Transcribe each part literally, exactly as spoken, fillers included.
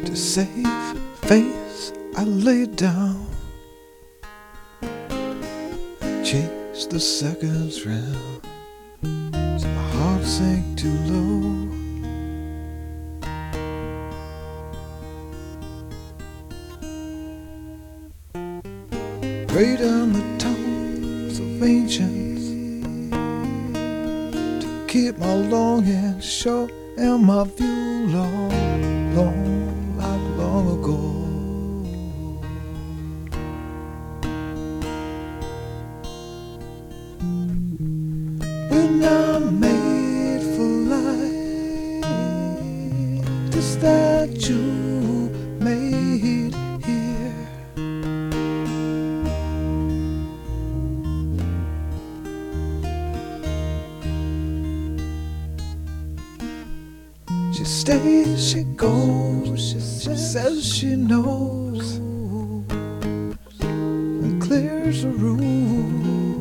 To save face, I lay down, chase the seconds round, till my heart sank too low. Pray down the tones of ancients to keep my longing short and my view long, long, like long ago. When I'm made for life, the statue made here. She stays, she goes, she says she knows, and clears the room.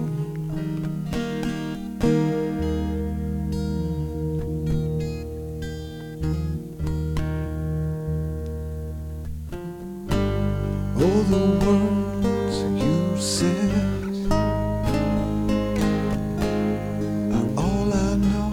All the words you said are all I know.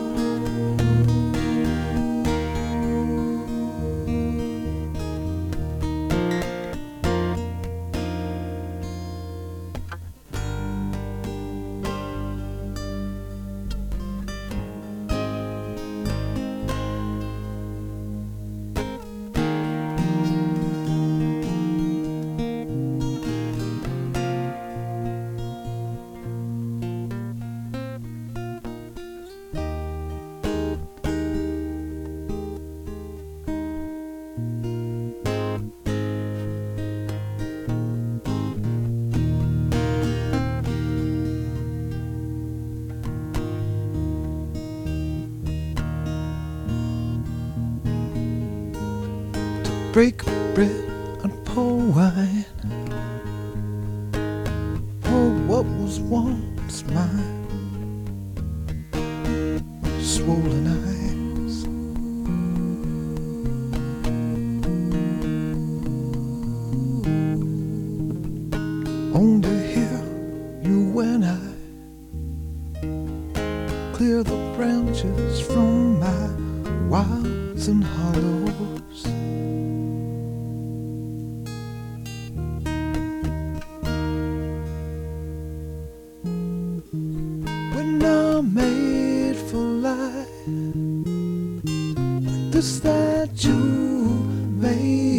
Break bread and pour wine, pour what was once mine, with swollen eyes. Only hear you when I clear the branches from my wilds and hollows. When I'm made for life, like the statue made